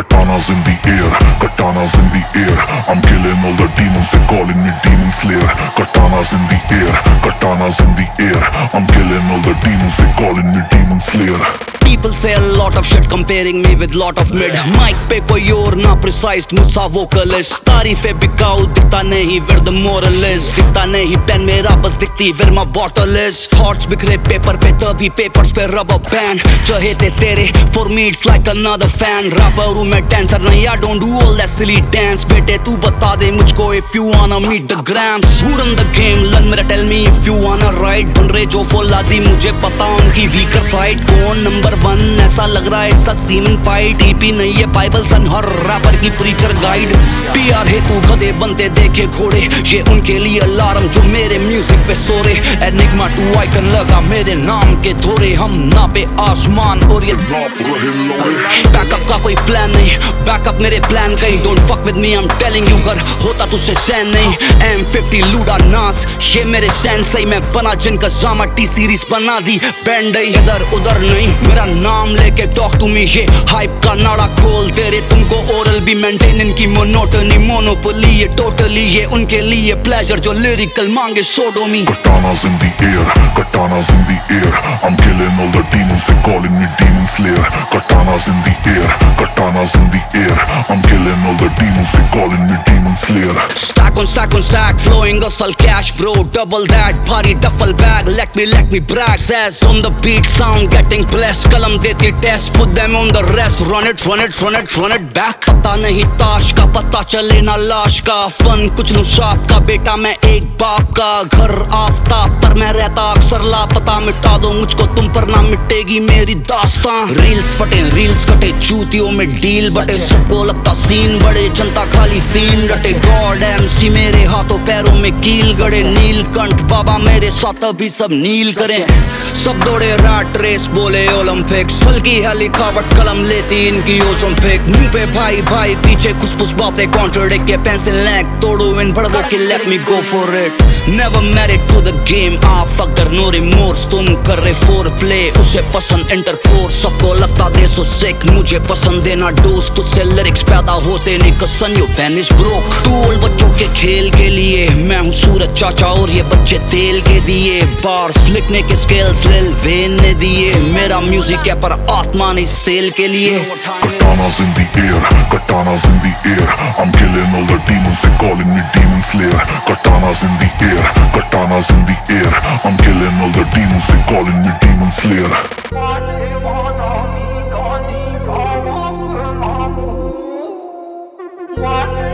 Katanas in the air, katanas in the air. I'm killing all the demons, they calling me Demon Slayer. Katanas in the air, katanas in the air. I'm killing all the demons, they calling me Demon Slayer. People say a lot of shit comparing me with lot of mid. Mic पे कोई और ना precise मुझसा vocalist. तारीफे बिकाऊ दिखता नहीं where the moral is. दिखता नहीं pen मेरा बस दिखती where my bottle is. Thoughts बिखरे पेपर पे तभी papers पे rubber band. चहेते तेरे for me it's like another fan. Rapper हूँ मैं dancer नहीं I don't do all that silly dance. बेटे तू बता दे मुझको if you wanna meet the grams. Who run the game लन मेरा tell me if you wanna ride. बन रहे जो फौला दी मुझे पता उनकी weaker side. कौन नंबर वन ऐसा लग रहा है it's a semen fight. EP नहीं है बाइबल सन हर रैपर की प्रीचर गाइड. पीआर हेतु गधे बनते देखे घोड़े ये उनके लिए अलार्म जो मेरे म्यूजिक पे सोरे. एनिग्मा 2 आइकन लगा मेरे नाम के धोरे. हम नापे आसमान और ये बैकअप का कोई प्लान नहीं. बैकअप मेरे प्लान कहीं. Don't fuck with me I am telling you. कर होता तुझसे सैन नहीं. M50 लूडा नास ये मेरे सेंसई. मैं बना जिनका जामा टी सीरीज बना दी बैंड. इधर उधर नहीं मेरा नाम लेके टॉक टू मी. ये हाइप का नाड़ा खोल दे रे तुमको. ओरल भी मेंटेन इनकी मोनोटनी मोनोपोली. ये टोटली ये उनके लिए प्लेजर जो लिरिकल मांगे sodomy. Katanas in the air, katanas in the air. I'm killing all the demons, they calling me Demon Slayer. Katanas in the air, katanas in the air. I'm killing all the demons, they calling me Demon Slayer. Stack on stack, flowing hustle cash bro. Double that, body duffel bag. Let me brag. Says on the beat, sound getting blessed. Kalam deti test, put them on the rest. Run it back. पता नहीं ताश का पता चले ना लाश का. Fun कुछ नु शाप का बेटा मैं एक बाप का. घर आफ्ताब पर मैं रहता अक्सर लापता. मिटा दो मुझको तुम पर ना मिटेगी मेरी दास्तां. रील्स फटे रील्स कटे चूतियों में डील बटे. सबको लगता सीन बड़े जनता खाली फील रटे. गॉड MC मेरे हाथों पैरों में कील गड़े. नीलकंठ बाबा मेरे साथ अभी सब नील करें. सब दौड़े रैट रेस बोले ओलंपिक्स. हल्की है लिखावट कलम लेती इनकी ओलंपिक. मुंह पे भाई भाई पीछे खुसफुस बातें कॉन्ट्रडिक्ट के. पेंसिल लैक तोड़ो इन बड़वों की. Let me go for it. Never married to the game a factor no remorse. तुम कर रहे फोर प्ले उसे पसंद इंटरकोर्स. सबको लगता दे सो सिक मुझे पसंद देना डोज. तुझसे लिरिक्स पैदा होते नहीं कसन you pain is broke. Tool बच्चों के खेल के लिए मैं हूँ सूरज चाचा और ये बच्चे तेल के दिए. बार्स लिखने के स्किल्स लिल वेन ने दिए. मेरा म्यूजिक है पर आत्मा नहीं सेल के लिए. Katanas in the air, katanas in the air. I'm killing all the demons, they calling me Demon Slayer. Katanas in the air, katanas in the air. I'm killing all the demons, they calling me Demon Slayer. What